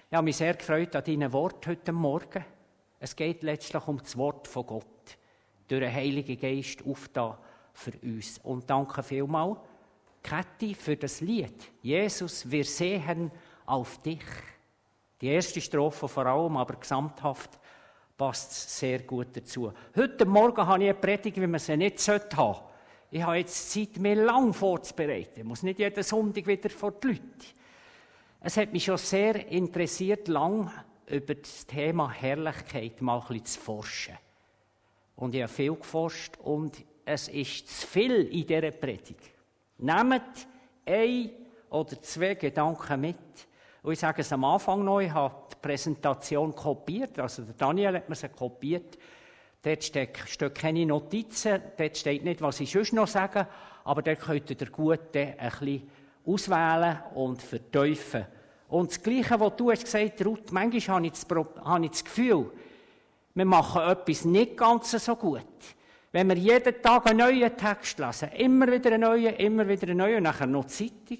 Ich habe mich sehr gefreut an deinen Worten heute Morgen. Es geht letztlich um das Wort von Gott, durch den Heiligen Geist aufgetan für uns. Und danke vielmals, Käthi, für das Lied. Jesus, wir sehen auf dich. Die erste Strophe vor allem, aber gesamthaft passt sehr gut dazu. Heute Morgen habe ich eine Predigt, wie man sie nicht haben sollte. Ich habe jetzt Zeit, mir lang vorzubereiten. Ich muss nicht jeden Sonntag wieder vor die Leute. Es hat mich schon sehr interessiert, lang über das Thema Herrlichkeit mal ein bisschen zu forschen. Und ich habe viel geforscht und es ist zu viel in dieser Predigt. Nehmt 1 oder 2 Gedanken mit. Und ich sage es am Anfang noch, ich habe die Präsentation kopiert, also der Daniel hat mir sie kopiert. Dort stehen keine Notizen, dort steht nicht, was ich sonst noch sage, aber dort könnt ihr gut ein bisschen auswählen und vertiefen. Und das Gleiche, was du hast gesagt, Ruth, manchmal habe ich das Gefühl, wir machen etwas nicht ganz so gut. Wenn wir jeden Tag einen neuen Text lesen, immer wieder einen neuen, und nachher noch die Zeitung.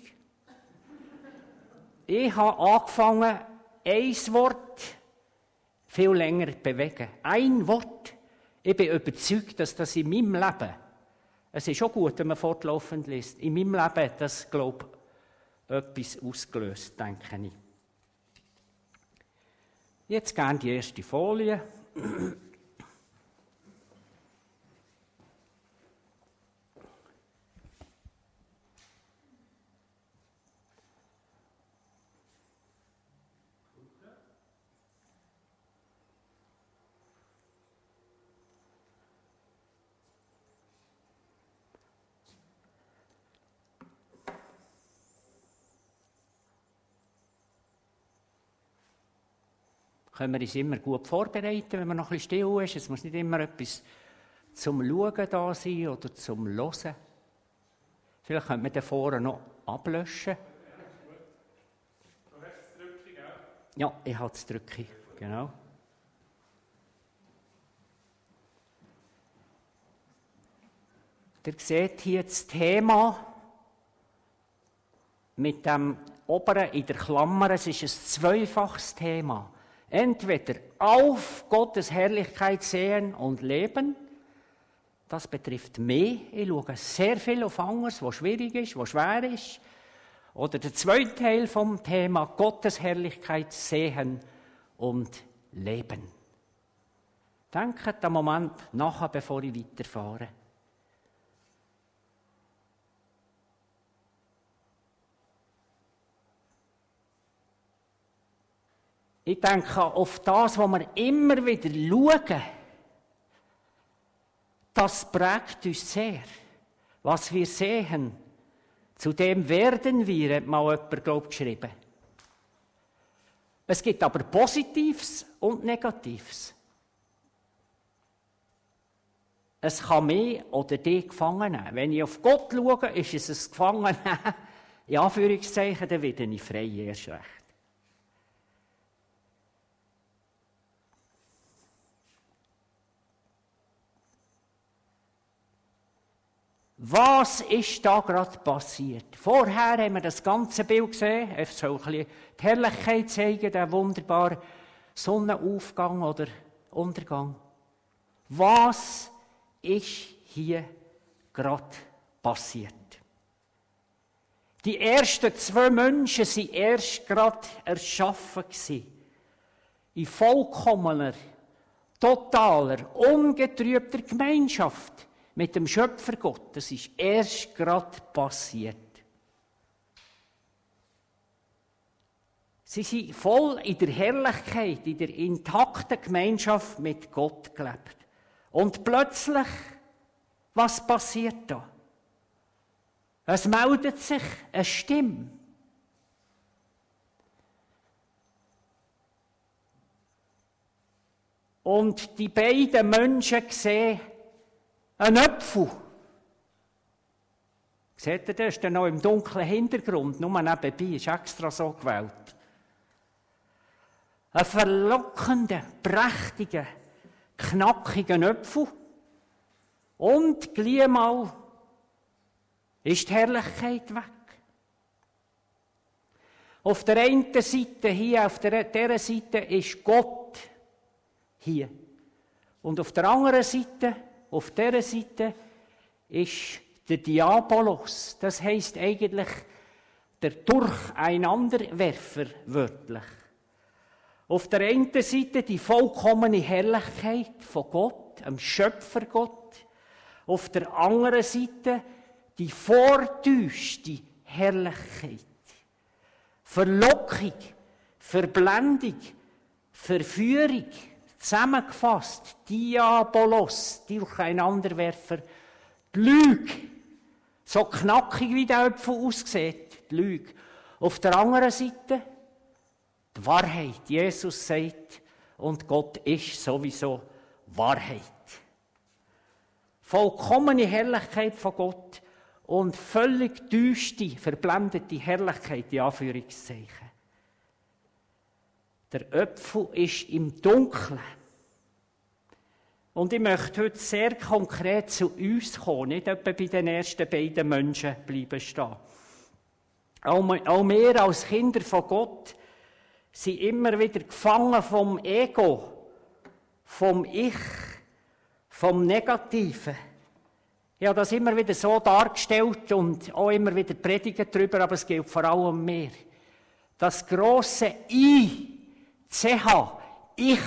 Ich habe angefangen, ein Wort viel länger zu bewegen. Ein Wort. Ich bin überzeugt, dass das in meinem Leben, es ist schon gut, wenn man fortlaufend liest, in meinem Leben, das, glaube ich, etwas ausgelöst, denke ich. Jetzt gerne die erste Folie. Können wir uns immer gut vorbereiten, wenn man noch ein bisschen still ist. Es muss nicht immer etwas zum Schauen da sein oder zum Hören. Vielleicht könnte man den vorne noch ablöschen. Du hast das Drückchen, gell? Ja, ich habe das Drückchen, genau. Ihr seht hier das Thema mit dem oberen in der Klammer. Es ist ein zweifaches Thema. Entweder auf Gottes Herrlichkeit sehen und leben, das betrifft mich. Ich schaue sehr viel auf anderes, was schwierig ist, was schwer ist. Oder der zweite Teil vom Thema Gottes Herrlichkeit sehen und leben. Denkt einen Moment nachher, bevor ich weiterfahre. Ich denke auf das, was wir immer wieder schauen, das prägt uns sehr. Was wir sehen, zu dem werden wir, hat mal jemand, glaube ich, geschrieben. Es gibt aber Positives und Negatives. Es kann mich oder dich gefangen nehmen. Wenn ich auf Gott schaue, ist es ein Gefangennehmen. In Anführungszeichen, dann werde ich frei, erst recht. Was ist da gerade passiert? Vorher haben wir das ganze Bild gesehen. Es soll ein bisschen die Herrlichkeit zeigen, der wunderbare Sonnenaufgang oder Untergang. Was ist hier gerade passiert? Die ersten 2 Menschen waren erst gerade erschaffen gewesen. In vollkommener, totaler, ungetrübter Gemeinschaft mit dem Schöpfergott. Das ist erst gerade passiert. Sie sind voll in der Herrlichkeit, in der intakten Gemeinschaft mit Gott gelebt. Und plötzlich, was passiert da? Es meldet sich eine Stimme. Und die beiden Menschen sehen ein Apfel. Seht ihr, der ist dann noch im dunklen Hintergrund, nur nebenbei, ist extra so gewählt. Ein verlockender, prächtiger, knackiger Apfel. Und gleich mal ist die Herrlichkeit weg. Auf der einen Seite, hier auf dieser Seite, ist Gott hier. Und auf der anderen Seite, auf dieser Seite, ist der Diabolos. Das heisst eigentlich der Durcheinanderwerfer, wörtlich. Auf der einen Seite die vollkommene Herrlichkeit von Gott, dem Schöpfergott. Auf der anderen Seite die vortäuschte Herrlichkeit. Verlockung, Verblendung, Verführung, zusammengefasst, Diabolos, Durcheinanderwerfer, die Lüge, so knackig wie der Apfel aussieht, die Lüge. Auf der anderen Seite die Wahrheit. Jesus sagt, und Gott ist sowieso Wahrheit. Vollkommene Herrlichkeit von Gott und völlig düste, verblendete Herrlichkeit, in Anführungszeichen. Der Apfel ist im Dunkeln. Und ich möchte heute sehr konkret zu uns kommen, nicht etwa bei den ersten beiden Menschen bleiben stehen. Auch wir als Kinder von Gott sind immer wieder gefangen vom Ego, vom Ich, vom Negativen. Ich habe das immer wieder so dargestellt und auch immer wieder predigt darüber, aber es gilt vor allem mir. Das grosse Ich, CH, Ich,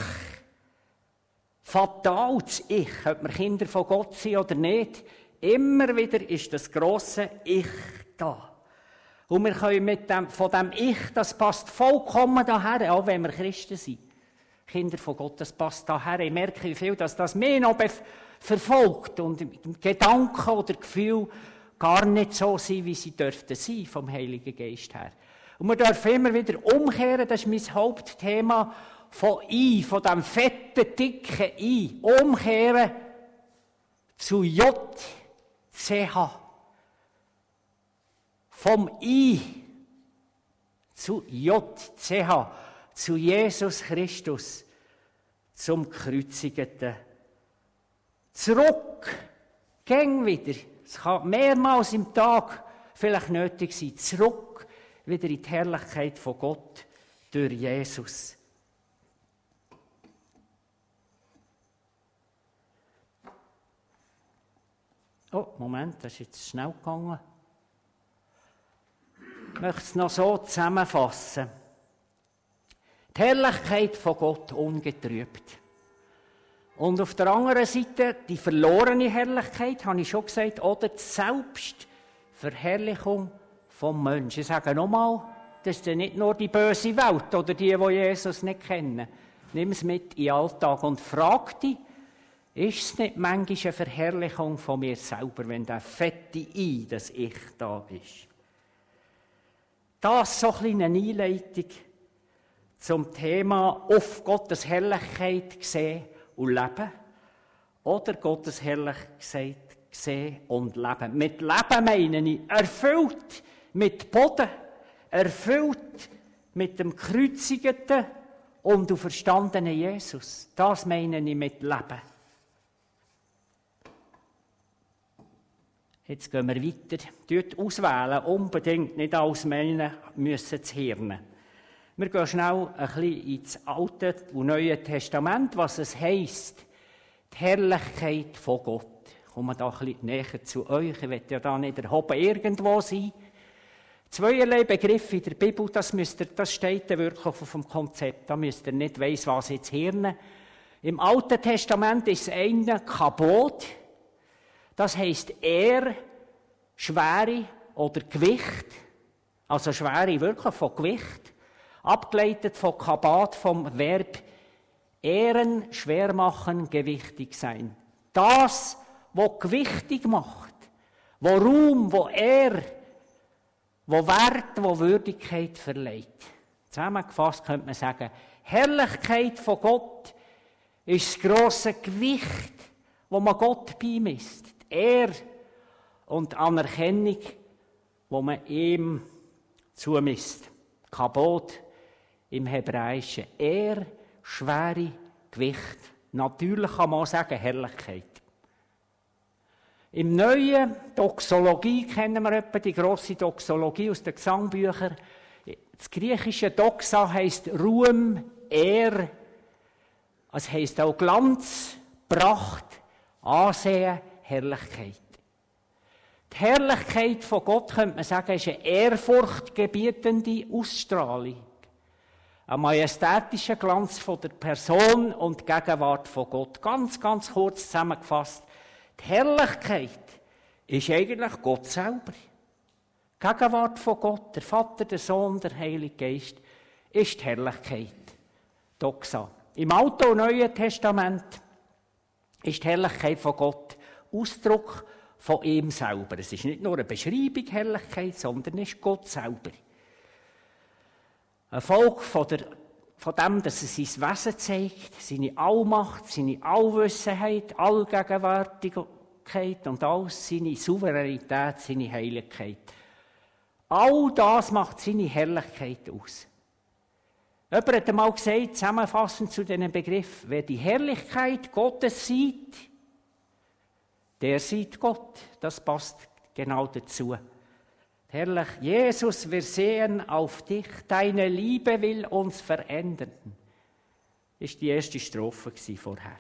fatales Ich, ob wir Kinder von Gott sind oder nicht, immer wieder ist das grosse Ich da. Und wir können von dem Ich, das passt vollkommen daher, auch wenn wir Christen sind. Kinder von Gott, das passt daher. Ich merke, wie viel das mich noch verfolgt und Gedanken oder Gefühle gar nicht so sind, wie sie dürften sein, vom Heiligen Geist her. Und wir dürfen immer wieder umkehren, das ist mein Hauptthema, von dem fetten, dicken I, umkehren zu J, CH. Vom I zu J, CH, zu Jesus Christus, zum Kreuzigten. Zurück, gäng wieder, es kann mehrmals im Tag vielleicht nötig sein, zurück wieder in die Herrlichkeit von Gott durch Jesus. Oh, Moment, das ist jetzt schnell gegangen. Ich möchte es noch so zusammenfassen. Die Herrlichkeit von Gott ungetrübt. Und auf der anderen Seite die verlorene Herrlichkeit, habe ich schon gesagt, oder die Selbstverherrlichung vom Menschen. Ich sage nochmal, das ist ja nicht nur die böse Welt oder die Jesus nicht kennen. Nimm es mit in den Alltag und frag dich, ist es nicht manchmal eine Verherrlichung von mir selber, wenn der fette Ich, das Ich da ist? Das ist so eine kleine Einleitung zum Thema auf Gottes Herrlichkeit sehen und leben. Oder Gottes Herrlichkeit sehen und leben. Mit Leben meine ich erfüllt mit Boden, erfüllt mit dem kreuzigten und auferstandenen Jesus. Das meine ich mit Leben. Jetzt gehen wir weiter. Dort auswählen, unbedingt nicht alles meinen müssen zu Hirn. Wir gehen schnell ein bisschen ins Alte und Neue Testament, was es heisst, die Herrlichkeit von Gott. Ich komme da ein bisschen näher zu euch, ich will ja da nicht erhoben irgendwo sein. Zweierlei Begriffe in der Bibel, das steht wirklich auf dem Konzept, da müsst ihr nicht weiss, was jetzt Hirn. Im Alten Testament ist das eine Kabot, das heisst Schwere oder Gewicht, also Schwere wirklich von Gewicht, abgeleitet von Kabat, vom Verb ehren, schwer machen, gewichtig sein. Das, was gewichtig macht, wo Ruhm, wo Ehre, wo Wert, wo Würdigkeit verleiht. Zusammengefasst könnte man sagen, Herrlichkeit von Gott ist das grosse Gewicht, wo man Gott beimisst. Die Ehre und die Anerkennung, wo man ihm zumisst. Kabot im Hebräischen. Ehre, Schwere, Gewicht. Natürlich kann man auch sagen Herrlichkeit. Im Neuen Doxologie kennen wir etwa die grosse Doxologie aus den Gesangbüchern. Das griechische Doxa heisst Ruhm, Ehre. Es heisst auch Glanz, Pracht, Ansehen, Herrlichkeit. Die Herrlichkeit von Gott, könnte man sagen, ist eine ehrfurchtgebietende Ausstrahlung. Ein majestätischer Glanz von der Person und die Gegenwart von Gott. Ganz, ganz kurz zusammengefasst. Die Herrlichkeit ist eigentlich Gott selber. Die Gegenwart von Gott, der Vater, der Sohn, der Heilige Geist, ist die Herrlichkeit. Doxa. Im Alten und Neuen Testament ist die Herrlichkeit von Gott Ausdruck von ihm selber. Es ist nicht nur eine Beschreibung Herrlichkeit, sondern es ist Gott selber. Eine Folge von dem, dass er sein Wesen zeigt, seine Allmacht, seine Allwissenheit, Allgegenwärtigkeit und alles, seine Souveränität, seine Heiligkeit. All das macht seine Herrlichkeit aus. Jemand hat einmal gesagt, zusammenfassend zu diesem Begriff, wer die Herrlichkeit Gottes sieht, der sieht Gott. Das passt genau dazu. Herrlich, Jesus, wir sehen auf dich, deine Liebe will uns verändern. Das war die erste Strophe vorher.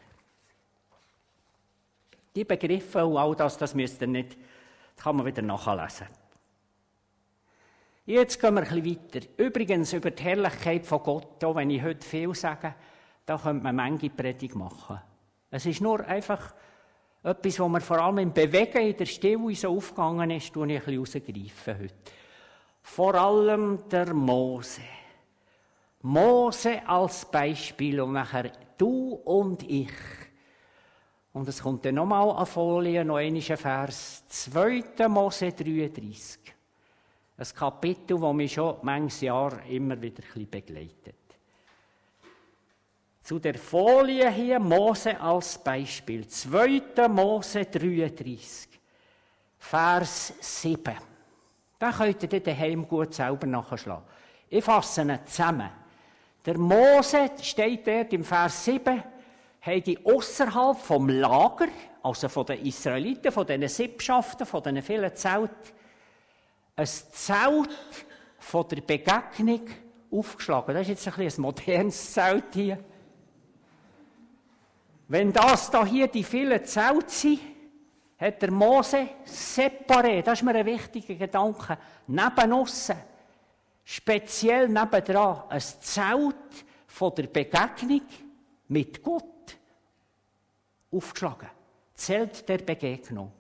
Die Begriffe und all das müsst ihr nicht, das kann man wieder nachlesen. Jetzt gehen wir ein bisschen weiter. Übrigens über die Herrlichkeit von Gott, auch wenn ich heute viel sage, da könnte man manche Predigt machen. Es ist nur einfach etwas, was mir vor allem im Bewegen, in der Stille so aufgegangen ist, tue ich ein bisschen rausgreifen heute. Vor allem der Mose. Mose als Beispiel und nachher du und ich. Und es kommt dann nochmal eine Folie, noch ein Vers. 2. Mose 33. Ein Kapitel, das mich schon manches Jahr immer wieder ein bisschen begleitet. Zu der Folie hier Mose als Beispiel. 2. Mose 33, Vers 7. Da könnt ihr daheim gut selber nachschlagen. Ich fasse ihn zusammen. Der Mose steht dort im Vers 7, haben die ausserhalb vom Lager, also von den Israeliten, von diesen Sippschaften, von diesen vielen Zelten, ein Zelt von der Begegnung aufgeschlagen. Das ist jetzt ein bisschen ein modernes Zelt hier. Wenn das da hier die vielen Zelte sind, hat der Mose separé, das ist mir ein wichtiger Gedanke, neben aussen, speziell nebendran, ein Zelt von der Begegnung mit Gott aufgeschlagen. Zelt der Begegnung.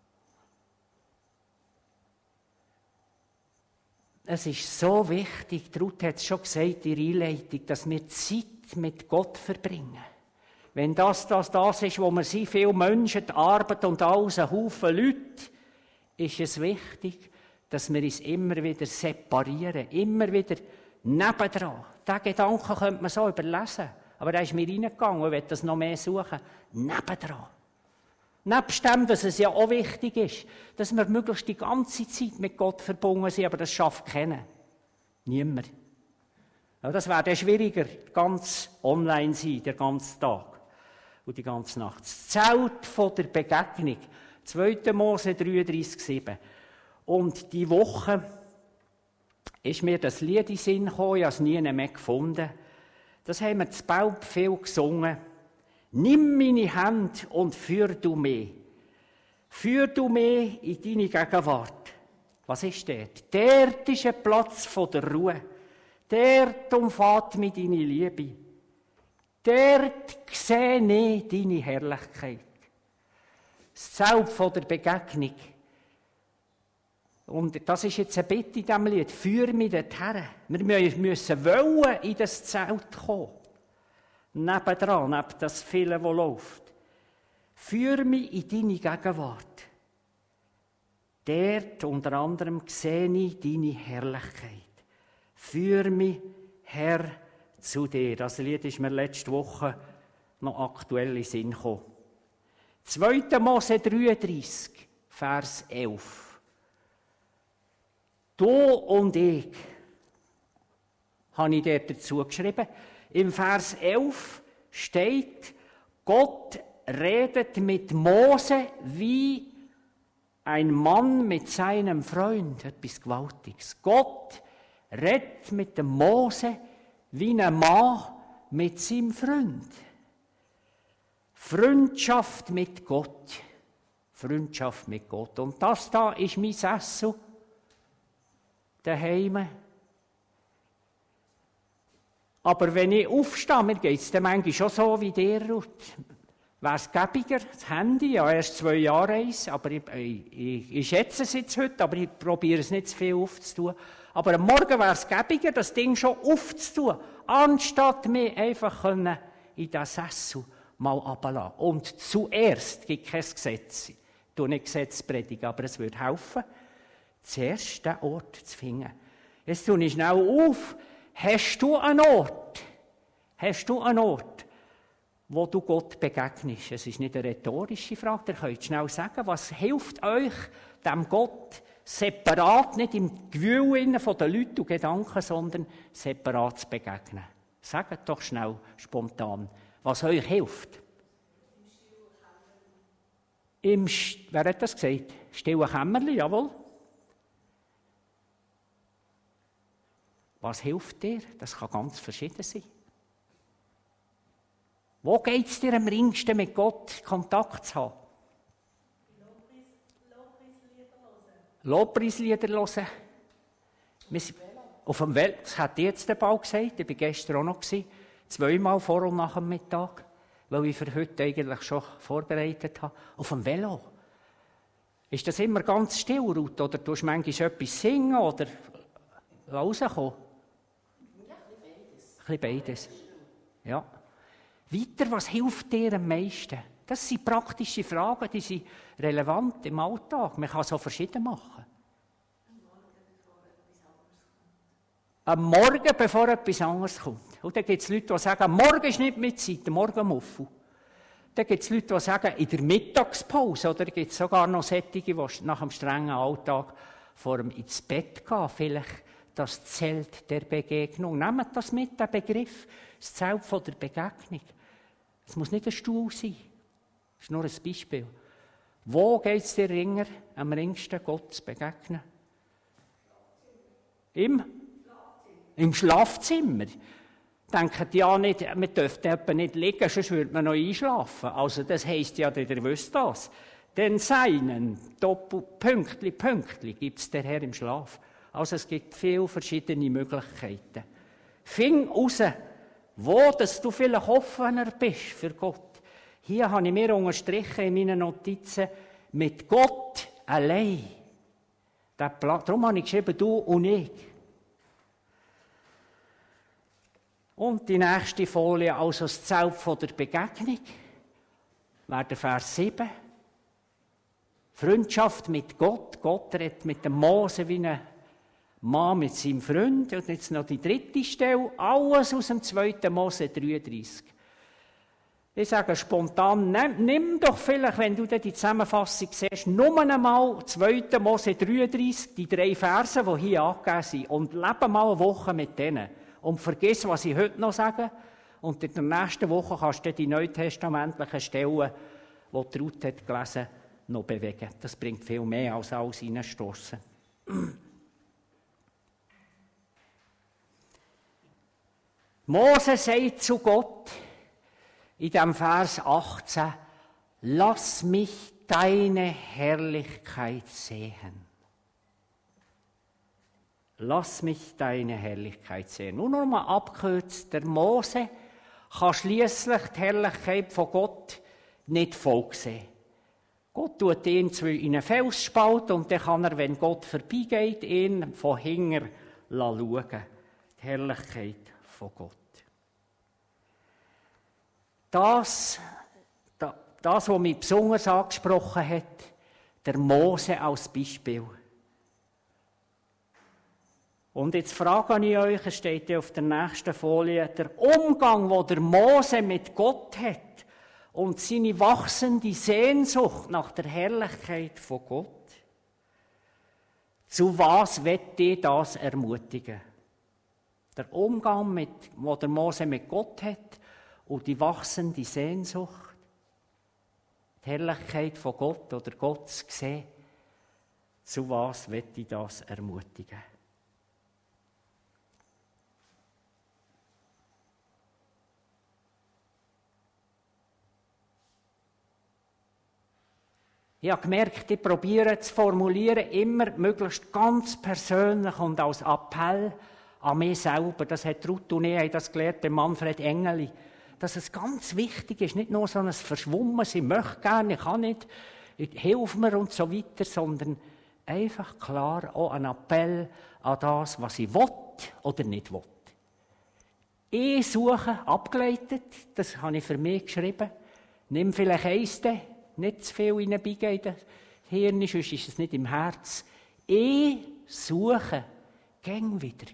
Es ist so wichtig, Ruth hat es schon gesagt in der Einleitung, dass wir Zeit mit Gott verbringen. Wenn das ist, wo wir sind, viele Menschen, die Arbeit und alles, ein Haufen Leute, ist es wichtig, dass wir uns immer wieder separieren, immer wieder nebendran. Diesen Gedanken könnte man so überlesen, aber der ist mir reingegangen und ich will das noch mehr suchen. Nebendran. Nebst dem, dass es ja auch wichtig ist, dass wir möglichst die ganze Zeit mit Gott verbunden sind, aber das schafft keiner. Niemand. Ja, das wäre dann schwieriger, ganz online sein, den ganzen Tag und die ganze Nacht. Das Zelt von der Begegnung, 2. Mose 33, 7. Und die Woche ist mir das Lied in den Sinn gekommen, ich habe es nie mehr gefunden. Das haben wir zu Baub viel gesungen. Nimm meine Hand und führ du mich. Führ du mich in deine Gegenwart. Was ist dort? Dort ist ein Platz von der Ruhe. Dort umfasst mich deine Liebe. Dort sehe ich deine Herrlichkeit. Das Zelt von der Begegnung. Und das ist jetzt eine Bitte in diesem Lied. Führ mich dorthin. Wir müssen wollen in das Zelt kommen. Nebendran, neben das Viele, das läuft. Führ mich in deine Gegenwart. Dort unter anderem sehe ich deine Herrlichkeit. Führ mich, Herr, zu dir. Das Lied ist mir letzte Woche noch aktuell in den Sinn gekommen. 2. Mose 33, Vers 11. Du und ich, habe ich dort dazu geschrieben. Im Vers 11 steht, Gott redet mit Mose wie ein Mann mit seinem Freund. Etwas Gewaltiges. Gott redet mit dem Mose wie ein Mann mit seinem Freund. Freundschaft mit Gott. Freundschaft mit Gott. Und das da ist mein Sessel daheim. Aber wenn ich aufstehe, mir geht es dann manchmal schon so wie dir, Ruth. Wäre es gäbiger, das Handy, ja, erst 2 Jahre eins, aber ich schätze es jetzt heute, aber ich probiere es nicht zu viel aufzutun. Aber am Morgen wäre es gäbiger, das Ding schon aufzutun, anstatt mich einfach in diesen Sessel mal runterzulassen. Und zuerst gibt es kein Gesetz. Ich tue nicht Gesetz predigen, aber es würde helfen, zuerst den Ort zu finden. Jetzt tue ich schnell auf. Hast du einen Ort? Hast du einen Ort, wo du Gott begegnest? Es ist nicht eine rhetorische Frage, ihr könnt schnell sagen, was hilft euch, dem Gott separat, nicht im Gewühl der Leute und Gedanken, sondern separat zu begegnen? Sagt doch schnell, spontan, was euch hilft. Wer hat das gesagt? Stille Kämmerli, jawohl. Was hilft dir? Das kann ganz verschieden sein. Wo geht es dir am ringsten mit Gott Kontakt zu haben? Lobpreislieder hören. Auf dem Velo, das hat jetzt der Ball gesagt, ich war gestern auch noch, 2-mal vor und nach dem Mittag, weil ich für heute eigentlich schon vorbereitet habe. Auf dem Velo. Ist das immer ganz still, Ruth, oder tust du manchmal etwas singen oder rauskommen? Ein bisschen beides. Ja. Weiter, was hilft dir am meisten? Das sind praktische Fragen, die sind relevant im Alltag. Man kann so verschieden machen. Am Morgen, bevor etwas anderes kommt. Und dann gibt es Leute, die sagen, am Morgen ist nicht mit Zeit, am Morgen Muffel. Dann gibt es Leute, die sagen, in der Mittagspause. Oder gibt es sogar noch solche, die nach einem strengen Alltag vor dem ins Bett gehen. Vielleicht das Zelt der Begegnung. Nehmt das mit, den Begriff. Das Zelt von der Begegnung. Es muss nicht ein Stuhl sein. Das ist nur ein Beispiel. Wo geht es dir am ringsten Gott zu begegnen? Im Schlafzimmer. Denkt ja nicht, man dürfte etwa nicht liegen, sonst würde man noch einschlafen. Also das heisst ja, ihr wisst das. Den Seinen, Pünktli, gibt es der Herr im Schlaf. Also es gibt viele verschiedene Möglichkeiten. Fing raus, wo dass du vielleicht offener bist für Gott. Hier habe ich mir unterstrichen in meinen Notizen, mit Gott allein. Darum habe ich geschrieben, du und ich. Und die nächste Folie, also das Zelt von der Begegnung, wäre der Vers 7. Freundschaft mit Gott. Gott redet mit dem Mose wie ein Mann mit seinem Freund. Und jetzt noch die 3. Stelle, alles aus dem 2. Mose 33. Ich sage spontan, nimm doch vielleicht, wenn du die Zusammenfassung siehst, nur einmal 2. Mose 33, die 3 Verse, die hier angegeben sind, und lebe mal eine Woche mit denen. Und vergiss, was ich heute noch sage. Und in der nächsten Woche kannst du die neutestamentlichen Stellen, die Ruth hat gelesen, noch bewegen. Das bringt viel mehr als alles reinstossen. Mose sagt zu Gott in dem Vers 18, lass mich deine Herrlichkeit sehen. Lass mich deine Herrlichkeit sehen. Nur noch mal abgekürzt, der Mose kann schliesslich die Herrlichkeit von Gott nicht voll sehen. Gott tut ihn in einen Felsspalt und dann kann er, wenn Gott vorbeigeht, ihn von hinten schauen. Die Herrlichkeit von Gott. Das, was mich besonders angesprochen hat, der Mose als Beispiel. Und jetzt frage ich euch, es steht ja auf der nächsten Folie, der Umgang, den der Mose mit Gott hat und seine wachsende Sehnsucht nach der Herrlichkeit von Gott. Zu was wird dich das ermutigen? Der Umgang, den der Mose mit Gott hat und die wachsende Sehnsucht, die Herrlichkeit von Gott oder Gott zu sehen, zu was wird dich das ermutigen? Ich habe gemerkt, ich probiere zu formulieren, immer möglichst ganz persönlich und als Appell an mich selber. Das hat Ruth und ich haben das gelernt bei Manfred Engeli. Dass es ganz wichtig ist, nicht nur so ein Verschwommenes, ich möchte gerne, ich kann nicht, hilf mir und so weiter, sondern einfach klar auch ein Appell an das, was ich will oder nicht will. Ich suche, abgeleitet, das habe ich für mich geschrieben. Nimm vielleicht eins, nicht zu viel hineinbiegen in das Hirn, sonst ist es nicht im Herz. Ich suche, gäng wieder.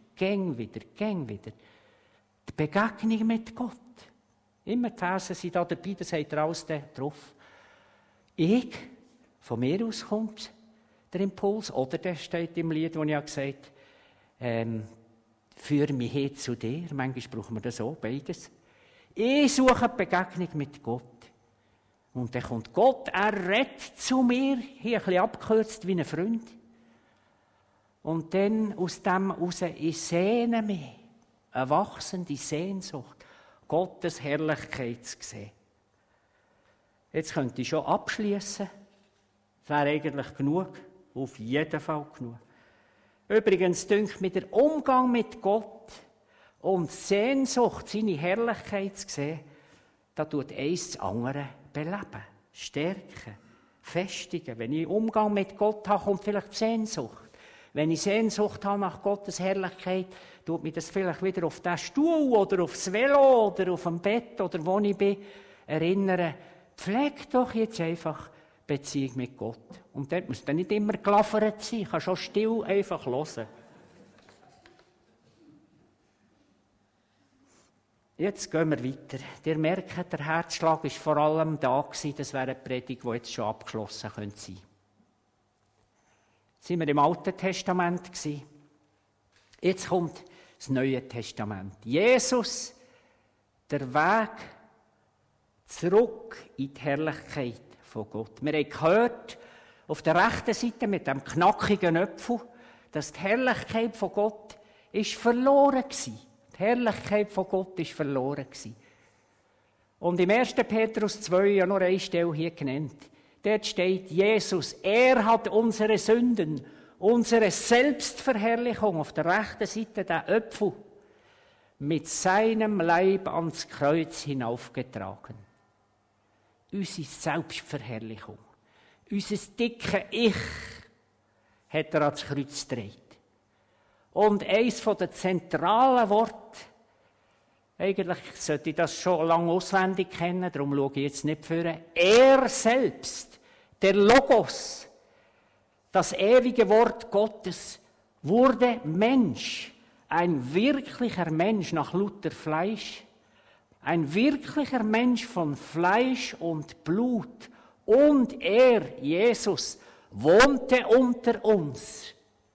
Die Begegnung mit Gott. Immer die Verse sind da dabei, das hat er alles drauf. Ich, von mir aus kommt der Impuls, oder der steht im Lied, wo ich ja gesagt habe, führe mich hin zu dir. Manchmal brauchen wir das auch, beides. Ich suche die Begegnung mit Gott. Und dann kommt Gott, er redet zu mir, hier ein bisschen abgekürzt wie ein Freund. Und dann aus dem heraus, ich sehne mich, eine wachsende Sehnsucht, Gottes Herrlichkeit zu sehen. Jetzt könnte ich schon abschließen. Das wäre eigentlich genug, auf jeden Fall genug. Übrigens dünkt mir der Umgang mit Gott und Sehnsucht, seine Herrlichkeit zu sehen, da tut eins das andere beleben, stärken, festigen. Wenn ich Umgang mit Gott habe, kommt vielleicht Sehnsucht. Wenn ich Sehnsucht habe nach Gottes Herrlichkeit, tut mich das vielleicht wieder auf den Stuhl oder aufs Velo oder auf dem Bett oder wo ich bin, erinnern. Pfleg doch jetzt einfach Beziehung mit Gott. Und dort muss dann nicht immer gelaffert sein, ich kann schon still einfach hören. Jetzt gehen wir weiter. Ihr merkt, der Herzschlag war vor allem da gewesen. Das wäre eine Predigt, die jetzt schon abgeschlossen sein könnte. Jetzt sind wir im Alten Testament gewesen. Jetzt kommt das Neue Testament. Jesus, der Weg zurück in die Herrlichkeit von Gott. Wir haben gehört, auf der rechten Seite mit dem knackigen Apfel, dass die Herrlichkeit von Gott ist verloren gewesen. Die Herrlichkeit von Gott ist verloren gewesen. Und im 1. Petrus 2, ja nur eine Stelle hier genannt, dort steht Jesus, er hat unsere Sünden, unsere Selbstverherrlichung auf der rechten Seite der Apfel mit seinem Leib ans Kreuz hinaufgetragen. Unsere Selbstverherrlichung, unser dicke Ich hat er ans Kreuz gedreht. Und eines der zentralen Worte, eigentlich sollte ich das schon lange auswendig kennen, darum schaue ich jetzt nicht vor. Er selbst, der Logos, das ewige Wort Gottes, wurde Mensch, ein wirklicher Mensch nach Luther Fleisch, ein wirklicher Mensch von Fleisch und Blut. Und er, Jesus, wohnte unter uns.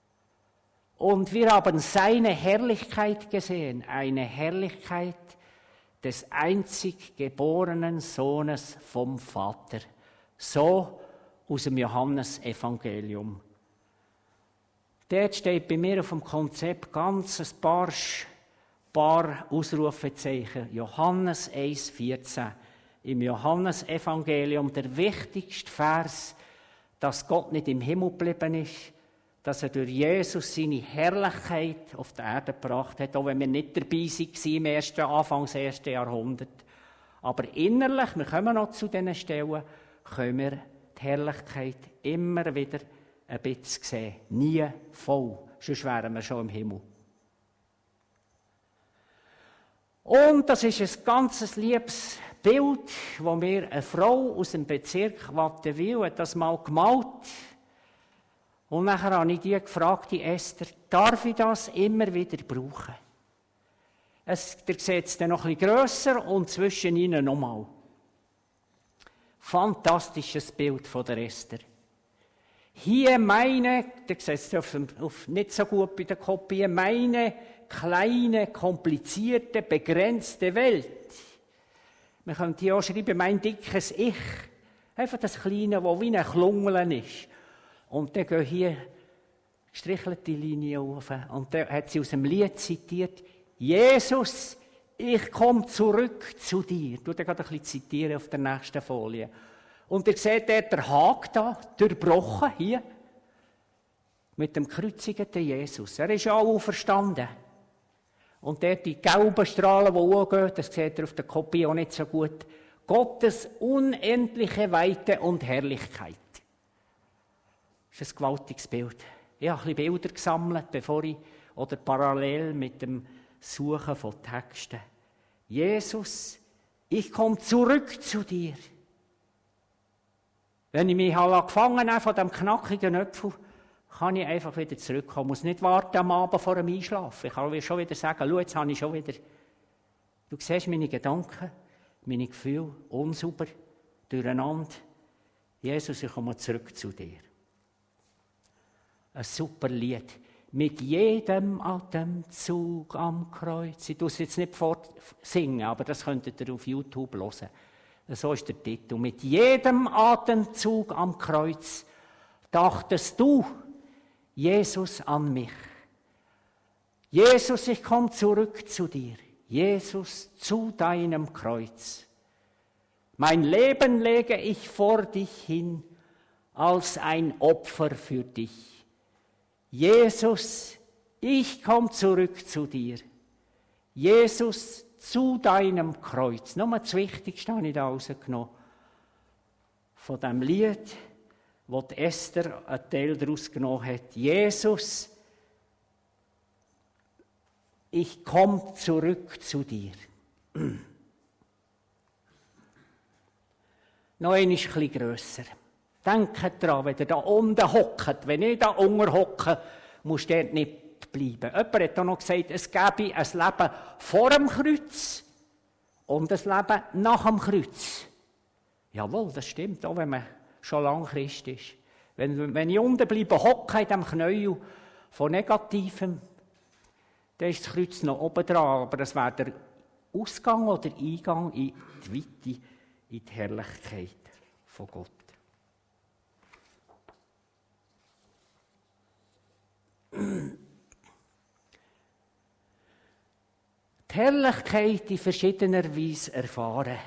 Und wir haben seine Herrlichkeit gesehen, eine Herrlichkeit des einzig geborenen Sohnes vom Vater. So aus dem Johannesevangelium. Dort steht bei mir auf dem Konzept ganz ein paar Ausrufezeichen. Johannes 1,14. Im Johannesevangelium der wichtigste Vers, dass Gott nicht im Himmel geblieben ist, dass er durch Jesus seine Herrlichkeit auf die Erde gebracht hat, auch wenn wir nicht dabei waren Anfangs 1. Jahrhundert. Aber innerlich, wir kommen noch zu diesen Stellen, können wir die Herrlichkeit immer wieder ein bisschen sehen. Nie voll, sonst wären wir schon im Himmel. Und das ist ein ganz liebes Bild, wo mir eine Frau aus dem Bezirk Wattenwil hat das mal gemalt. Und nachher habe ich die gefragt, die Esther, darf ich das immer wieder brauchen? Ihr seht es dann noch ein bisschen grösser und zwischen ihnen nochmal. Fantastisches Bild von der Esther. Hier meine, ihr seht es nicht so gut bei der Kopie, meine kleine, komplizierte, begrenzte Welt. Man könnte hier auch schreiben, mein dickes Ich. Einfach das Kleine, das wie ein Klungeln ist. Und dann gehen hier gestrichelte Linien auf. Und dann hat sie aus dem Lied zitiert, Jesus, ich komme zurück zu dir. Ich werde gerade ein bisschen zitieren auf der nächsten Folie. Und ihr seht dort den Haken da, durchbrochen, hier, mit dem gekreuzigten Jesus. Er ist ja auch auferstanden. Und dort die gelben Strahlen, die hochgehen, das seht ihr auf der Kopie auch nicht so gut. Gottes unendliche Weite und Herrlichkeit. Das ist ein gewaltiges Bild. Ich habe ein bisschen Bilder gesammelt, oder parallel mit dem Suchen von Texten. Jesus, ich komme zurück zu dir. Wenn ich mich gefangen habe von diesem knackigen Apfel, kann ich einfach wieder zurückkommen. Ich muss nicht warten am Abend vor dem Einschlafen. Ich kann schon wieder sagen, schau, jetzt habe ich schon wieder... Du siehst meine Gedanken, meine Gefühle, unsauber, durcheinander. Jesus, ich komme zurück zu dir. Ein super Lied. Mit jedem Atemzug am Kreuz. Ich tue es jetzt nicht singen, aber das könntet ihr auf YouTube hören. So ist der Titel. Mit jedem Atemzug am Kreuz dachtest du, Jesus, an mich. Jesus, ich komme zurück zu dir. Jesus, zu deinem Kreuz. Mein Leben lege ich vor dich hin, als ein Opfer für dich. Jesus, ich komme zurück zu dir. Jesus, zu deinem Kreuz. Nur das Wichtigste habe ich da rausgenommen. Von dem Lied, wo die Esther einen Teil daraus genommen hat. Jesus, ich komme zurück zu dir. Noch ein bisschen grösser. Denkt daran, wenn ihr da unten hockt, wenn ich da unten hocke, musst du dort nicht bleiben. Jemand hat auch noch gesagt, es gäbe ein Leben vor dem Kreuz und ein Leben nach dem Kreuz. Jawohl, das stimmt, auch wenn man schon lange Christ ist. Wenn ich unten bleibe, hocke in diesem Knäuel von Negativem, dann ist das Kreuz noch oben dran, aber das wäre der Ausgang oder Eingang in die Weite, in die Herrlichkeit von Gott. Die Herrlichkeit in verschiedener Weise erfahren.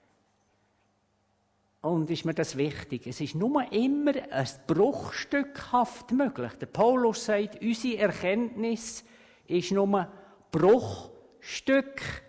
Und ist mir das wichtig? Es ist nur immer ein bruchstückhaft möglich. Der Paulus sagt, unsere Erkenntnis ist nur bruchstückhaft.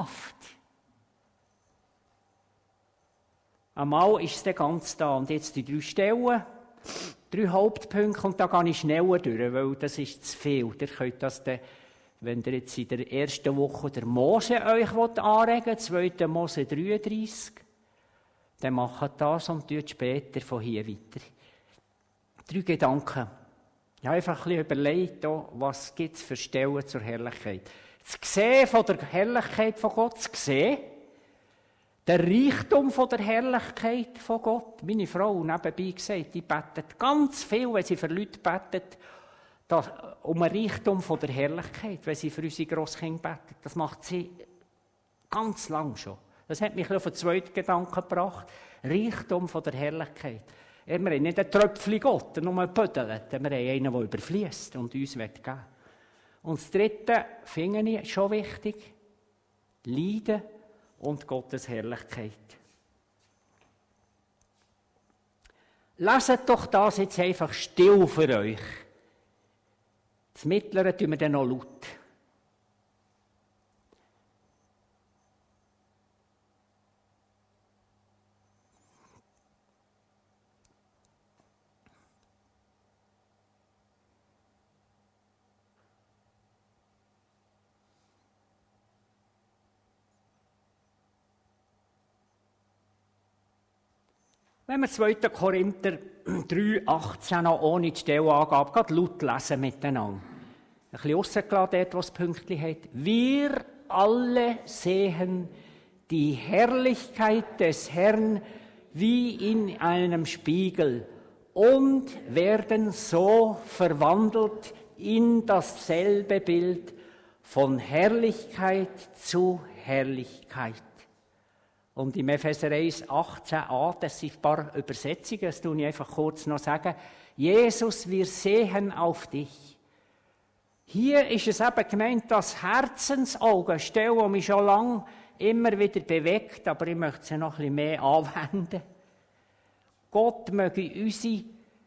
Einmal ist es dann ganz da. Und jetzt die 3 Stellen, 3 Hauptpunkte, und da gehe ich schneller durch, weil das ist zu viel. Ihr könnt das dann, wenn ihr jetzt in der ersten Woche der Mose euch anregen wollt, 2. Mose 33, dann macht das und tut später von hier weiter. 3 Gedanken. Ich habe einfach ein bisschen überlegt, was gibt es für Stellen zur Herrlichkeit. Das Sehen von der Herrlichkeit von Gott, das Sehen, der Reichtum von der Herrlichkeit von Gott. Meine Frau, nebenbei gesagt, die betet ganz viel, wenn sie für Leute betet, um einen Reichtum von der Herrlichkeit, wenn sie für unsere Grosskinder betet. Das macht sie ganz lang schon. Das hat mich auf den zweiten Gedanken gebracht. Reichtum von der Herrlichkeit. Wir haben nicht einen Tröpfchen Gott, der nur pödelt. Wir haben einen, der überfließt und uns geben will. Und das dritte finde ich schon wichtig. Leiden und Gottes Herrlichkeit. Leset doch das jetzt einfach still für euch. Das Mittlere tun wir dann noch laut. Wenn wir 2. Korinther 3, 18 noch ohne die Stellenangabe gerade laut lesen miteinander. Ein bisschen rausgelassen dort, wo das Pünktchen hat. Wir alle sehen die Herrlichkeit des Herrn wie in einem Spiegel und werden so verwandelt in dasselbe Bild von Herrlichkeit zu Herrlichkeit. Und im Epheser 1, 18a, das sind ein paar Übersetzungen, das tue ich einfach kurz noch sagen. Jesus, wir sehen auf dich. Hier ist es eben gemeint, das Herzensauge, eine Stelle, die mich schon lange immer wieder bewegt, aber ich möchte sie noch ein bisschen mehr anwenden. Gott möge die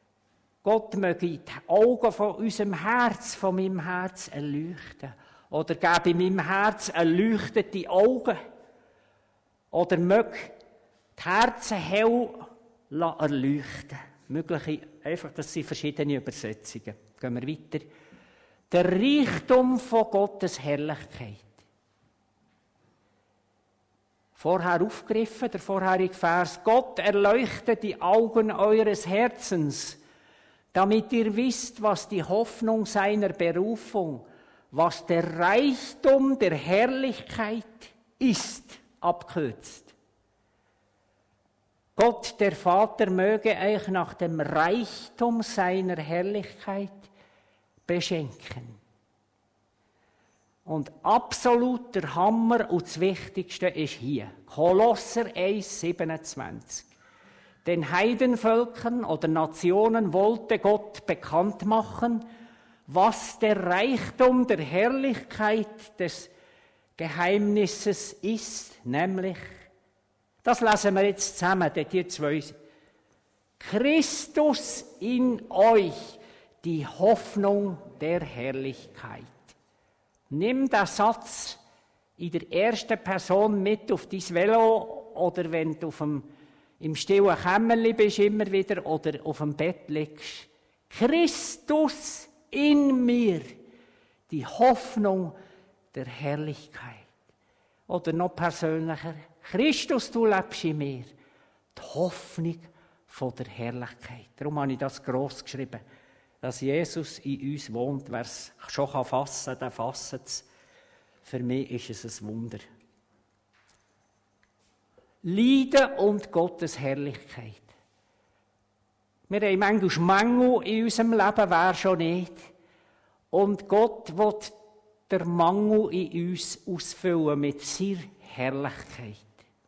Augen von unserem Herz, von meinem Herz erleuchten. Oder gebe meinem Herz erleuchtete Augen. Oder möge die Herzen hell erleuchten. Das sind verschiedene Übersetzungen. Gehen wir weiter. Der Reichtum von Gottes Herrlichkeit. Vorher aufgegriffen, der vorherige Vers. Gott erleuchte die Augen eures Herzens, damit ihr wisst, was die Hoffnung seiner Berufung, was der Reichtum der Herrlichkeit ist, abkürzt. Gott, der Vater, möge euch nach dem Reichtum seiner Herrlichkeit beschenken. Und absolut der Hammer und das Wichtigste ist hier. Kolosser 1,27. Den Heidenvölkern oder Nationen wollte Gott bekannt machen, was der Reichtum der Herrlichkeit des Geheimnisses ist, nämlich, das lesen wir jetzt zusammen, die zwei. Christus in euch, die Hoffnung der Herrlichkeit. Nimm den Satz in der ersten Person mit auf dein Velo oder wenn du im stillen Kämmerli bist, immer wieder, oder auf dem Bett liegst. Christus in mir, die Hoffnung der Herrlichkeit. Oder noch persönlicher, Christus, du lebst in mir, die Hoffnung von der Herrlichkeit. Darum habe ich das gross geschrieben. Dass Jesus in uns wohnt, wer es schon fassen kann, der fasst es. Für mich ist es ein Wunder. Leiden und Gottes Herrlichkeit. Wir haben manchmal Mängel in unserem Leben, wer schon nicht. Und Gott will den Mangel in uns ausfüllen mit seiner Herrlichkeit.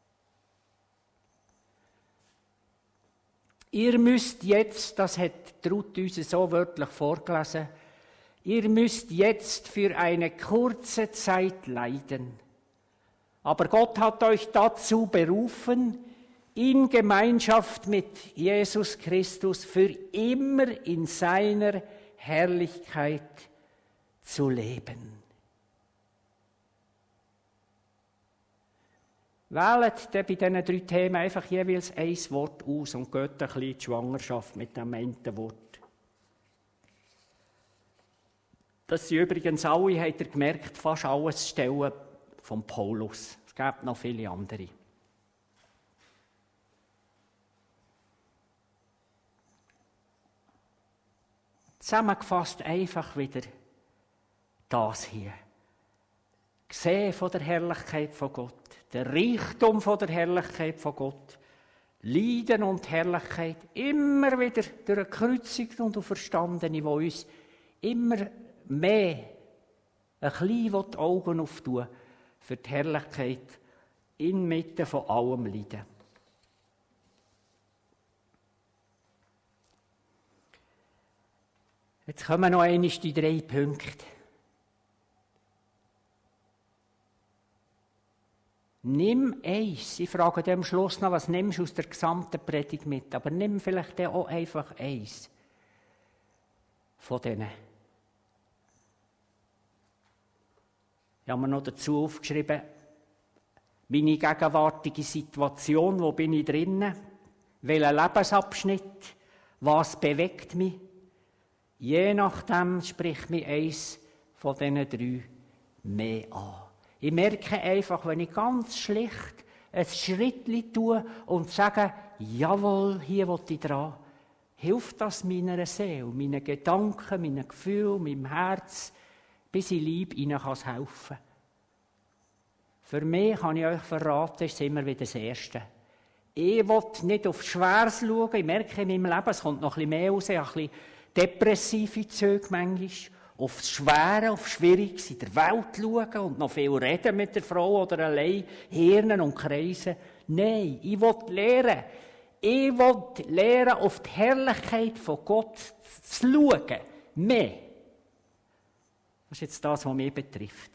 Ihr müsst jetzt, das hat Ruth uns so wörtlich vorgelesen, ihr müsst jetzt für eine kurze Zeit leiden. Aber Gott hat euch dazu berufen, in Gemeinschaft mit Jesus Christus für immer in seiner Herrlichkeit zu leben. Wählt bei diesen 3 Themen einfach jeweils ein Wort aus und geht ein bisschen in die Schwangerschaft mit dem einen Wort. Das sind übrigens alle, habt ihr gemerkt, fast alles Stellen von Paulus. Es gibt noch viele andere. Zusammengefasst einfach wieder das hier. Sehen von der Herrlichkeit von Gott, der Reichtum von der Herrlichkeit von Gott, Leiden und Herrlichkeit, immer wieder durch eine Kreuzung und Auferstandene, die uns immer mehr ein bisschen die Augen auftun für die Herrlichkeit inmitten von allem Leiden. Jetzt kommen noch einmal die 3 Punkte. Nimm eins. Ich frage dir am Schluss noch, was nimmst du aus der gesamten Predigt mit? Aber nimm vielleicht auch einfach eins von denen. Ich habe mir noch dazu aufgeschrieben, meine gegenwärtige Situation, wo bin ich drinnen? Welcher Lebensabschnitt? Was bewegt mich? Je nachdem spricht mich eins von diesen 3 mehr an. Ich merke einfach, wenn ich ganz schlicht ein Schrittchen tue und sage, jawohl, hier will ich dran, hilft das meiner Seele, meinen Gedanken, meinen Gefühlen, meinem Herz, bis ich Liebe ihnen helfen kann. Für mich, kann ich euch verraten, ist es immer wieder das Erste. Ich will nicht auf Schweres schauen, ich merke in meinem Leben, es kommt noch ein bisschen mehr raus, ein bisschen depressive Züge manchmal. Aufs Schwere, auf Schwieriges in der Welt schauen und noch viel reden mit der Frau oder allein Hirnen und Kreisen. Nein, ich will lernen. Ich will lernen, auf die Herrlichkeit von Gott zu schauen. Mehr. Das ist jetzt das, was mich betrifft.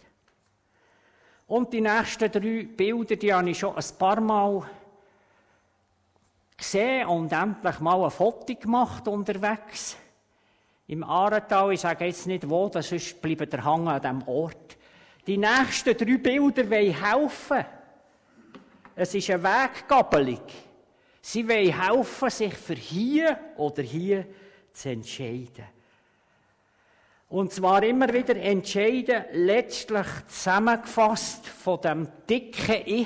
Und die nächsten 3 Bilder, die habe ich schon ein paar Mal gesehen und endlich mal ein Foto gemacht unterwegs. Im Aaretal, ich sage jetzt nicht wo, sonst bleibt der Hang an diesem Ort. Die nächsten 3 Bilder wollen helfen. Es ist eine Weggabelung. Sie wollen helfen, sich für hier oder hier zu entscheiden. Und zwar immer wieder entscheiden, letztlich zusammengefasst von dem dicken Ich,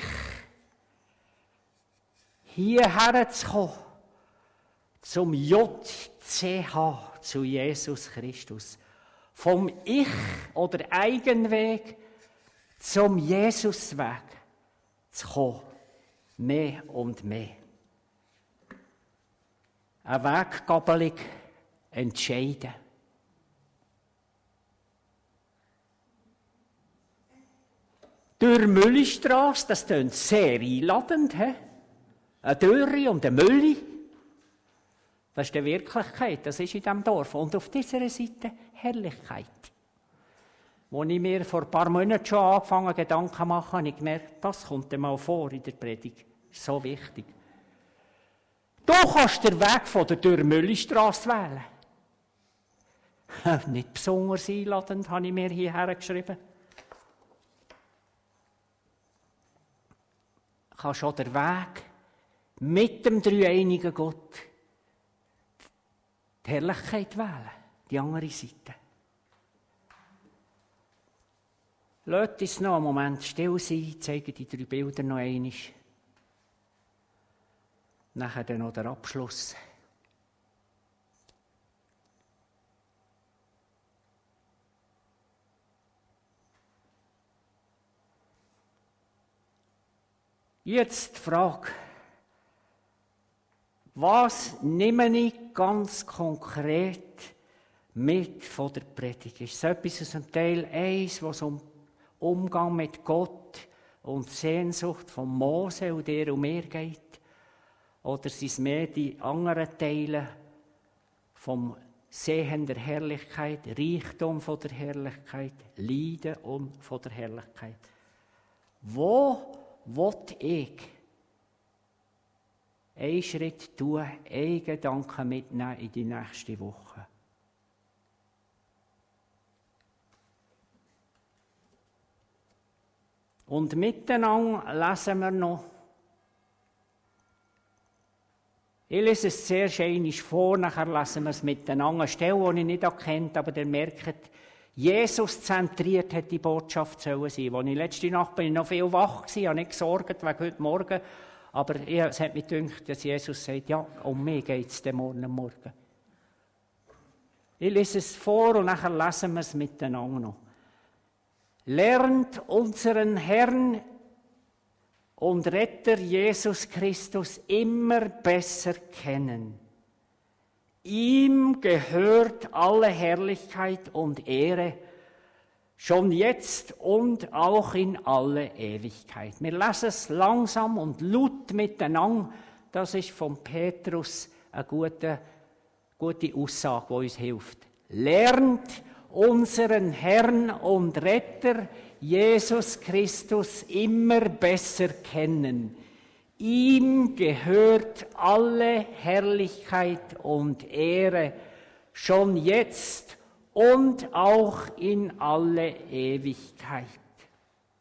hierher zu kommen, zum JCH, zu Jesus Christus. Vom Ich oder Eigenweg zum Jesusweg zu kommen. Mehr und mehr. Eine Weggabelung entscheiden. Durch Müllistrasse, das klingt sehr einladend, he? Eine Dürre und eine Mülli. Das ist die Wirklichkeit, das ist in diesem Dorf. Und auf dieser Seite Herrlichkeit. Als ich mir vor ein paar Monaten schon angefangen Gedanken zu machen, habe ich gemerkt, das kommt einmal vor in der Predigt. Das ist so wichtig. Du kannst den Weg von der Dürr-Mülli-Strasse wählen. Nicht besonders einladend, habe ich mir hierher geschrieben. Du kannst auch den Weg mit dem dreieinigen Gott die Herrlichkeit wählen, die andere Seite. Lasst uns noch einen Moment still sein, zeige die 3 Bilder noch einmal. Nachher dann noch der Abschluss. Jetzt die Frage, was nehme ich ganz konkret mit von der Predigt? Ist es etwas aus dem Teil 1, wo es um Umgang mit Gott und Sehnsucht von Mose und dir und mir geht? Oder sind es mehr die anderen Teile vom Sehen der Herrlichkeit, Reichtum von der Herrlichkeit, Leiden und von der Herrlichkeit? Wo will ich einen Schritt tun, einen Gedanken mitnehmen in die nächste Woche? Und miteinander lesen wir noch. Ich lese es zuerst einmal vor, nachher lesen wir es miteinander. Eine Stelle, die ich nicht erkannt, aber ihr merkt, Jesus zentriert hat die Botschaft sollen sein. Als ich letzte Nacht bin ich noch viel wach gewesen, habe nicht gesorgt wegen heute Morgen, aber es hat mich gedacht, dass Jesus sagt, ja, um mich geht es morgen. Ich lese es vor und nachher lesen wir es miteinander noch. Lernt unseren Herrn und Retter Jesus Christus immer besser kennen. Ihm gehört alle Herrlichkeit und Ehre, schon jetzt und auch in alle Ewigkeit. Wir lesen es langsam und laut miteinander. Das ist von Petrus eine gute Aussage, die uns hilft. Lernt unseren Herrn und Retter Jesus Christus immer besser kennen. Ihm gehört alle Herrlichkeit und Ehre, schon jetzt und auch in alle Ewigkeit.